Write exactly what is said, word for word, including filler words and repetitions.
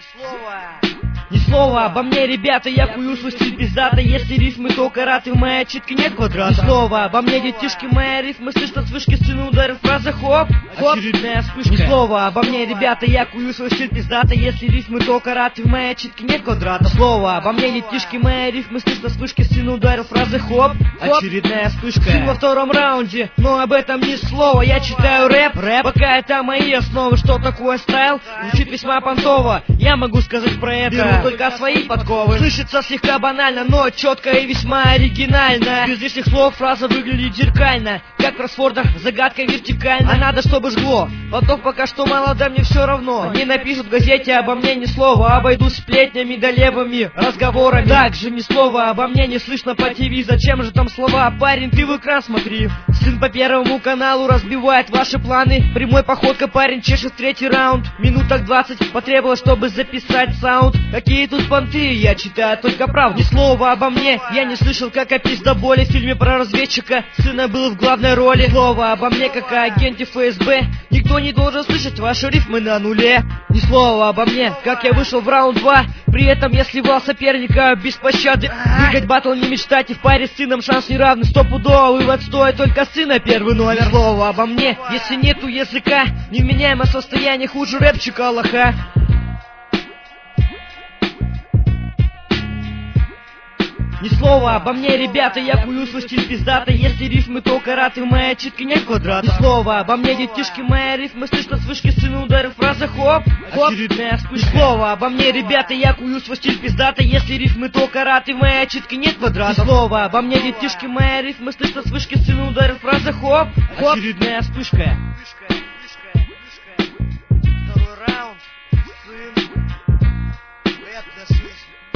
слова. Ни слова обо мне, ребята, я кую свой стиль пиздата. Если рифмы, то караты, в моей читке нет квадрата. Ни слова обо мне, детишки, мои рифмы слышно с вышки, сыну ударил фраза хоп, хоп. Очередная вспышка. Ни слова обо мне, ребята, я кую свой стиль пиздата. Если рифмы, то караты, в моей читке нет квадрата. Ни слова обо мне, детишки, мои рифмы слышно с вышки, сыну ударил фраза хоп, хоп. Очередная вспышка. Сын во втором раунде, но об этом ни слова. Я читаю рэп, рэп, пока это мои основы. Что такое стайл? Звучит весьма понтово. Я могу сказать про это только свои подковы. Слышится слегка банально, но четко и весьма оригинально. Без лишних слов фраза выглядит зеркально, как в кроссвордах загадка вертикальна. А надо, чтобы жгло, потом пока что мало, да мне все равно. Не напишут в газете обо мне ни слова, обойдусь сплетнями да левыми разговорами. Также ни слова обо мне не слышно по ТВ. Зачем же там слова? Парень, ты в экран смотри. Сын по первому каналу разбивает ваши планы. Прямой походка парень чешет третий раунд. Минуток двадцать потребовалось, чтобы записать саунд. Какие тут понты, я читаю только правду. Ни слова обо мне, я не слышал, как о пиздоболе. В фильме про разведчика сына был в главной роли. Слова обо мне, как о агенте ФСБ. Никто не должен слышать ваши рифмы на нуле. Ни слова обо мне, как я вышел в раунд два. При этом я сливал соперника без пощады. Выиграть батл не мечтать, и в паре с сыном шанс неравный. Стопудово вывод стоит только сына первый номер. Ни слова обо мне, если нету языка. Невменяемое состояние хуже рэпчика Аллаха. Ни слова обо мне, ребята, я кую свой стиль пиздата. Если рифмы, то караты, в моей читке нет квадрата. Ни слова обо мне, детишки, мои рифмы слышно с вышки, сыну ударил фраза хоп, хоп. Очередная вспышка. Ни слова обо мне, ребята, я кую свой стиль пиздата. Если рифмы, то караты, в моей читке нет квадрата. Ни слова обо мне, детишки, мои рифмы слышно с вышки, сыну ударил фраза хоп, хоп. Очередная вспышка. Второй раунд. Сын. Рэп для жизни.